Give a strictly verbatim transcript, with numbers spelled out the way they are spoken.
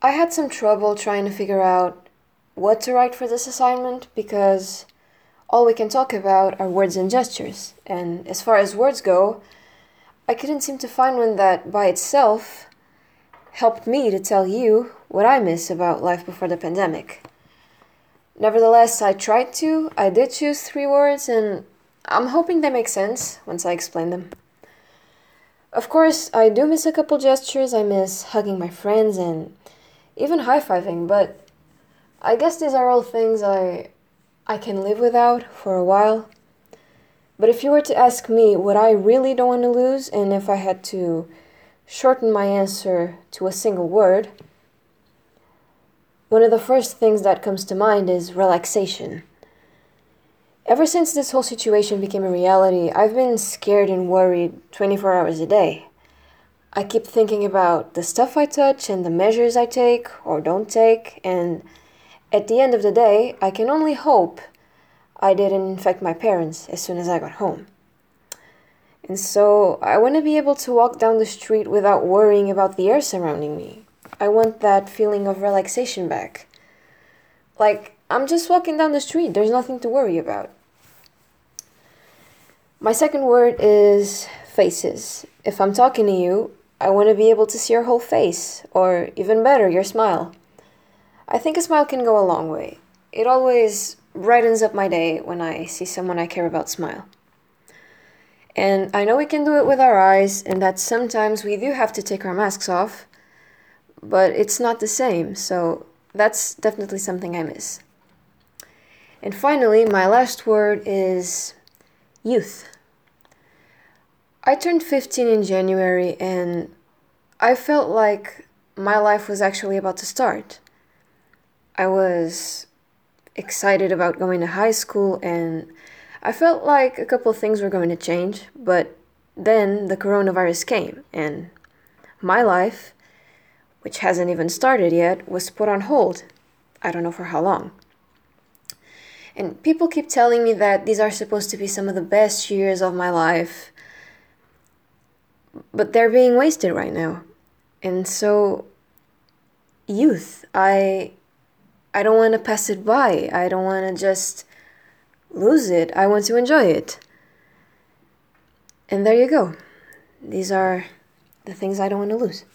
I had some trouble trying to figure out what to write for this assignment because all we can talk about are words and gestures, and as far as words go, I couldn't seem to find one that by itself helped me to tell you what I miss about life before the pandemic. Nevertheless, I tried to, I did choose three words, and I'm hoping they make sense once I explain them. Of course, I do miss a couple gestures. I miss hugging my friends and even high-fiving, but I guess these are all things I I can live without for a while. But if you were to ask me what I really don't want to lose, and if I had to shorten my answer to a single word, one of the first things that comes to mind is relaxation. Ever since this whole situation became a reality, I've been scared and worried twenty-four hours a day. I keep thinking about the stuff I touch and the measures I take or don't take, and at the end of the day, I can only hope I didn't infect my parents as soon as I got home. And so I want to be able to walk down the street without worrying about the air surrounding me. I want that feeling of relaxation back. Like, I'm just walking down the street, there's nothing to worry about. My second word is faces. If I'm talking to you, I want to be able to see your whole face, or even better, your smile. I think a smile can go a long way. It always brightens up my day when I see someone I care about smile. And I know we can do it with our eyes, and that sometimes we do have to take our masks off, but it's not the same, so that's definitely something I miss. And finally, my last word is youth. I turned fifteen in January, and I felt like my life was actually about to start. I was excited about going to high school, and I felt like a couple of things were going to change, but then the coronavirus came, and my life, which hasn't even started yet, was put on hold. I don't know for how long. And people keep telling me that these are supposed to be some of the best years of my life, but they're being wasted right now. And so, youth, I I don't want to pass it by. I don't want to just lose it. I want to enjoy it. And there you go. These are the things I don't want to lose.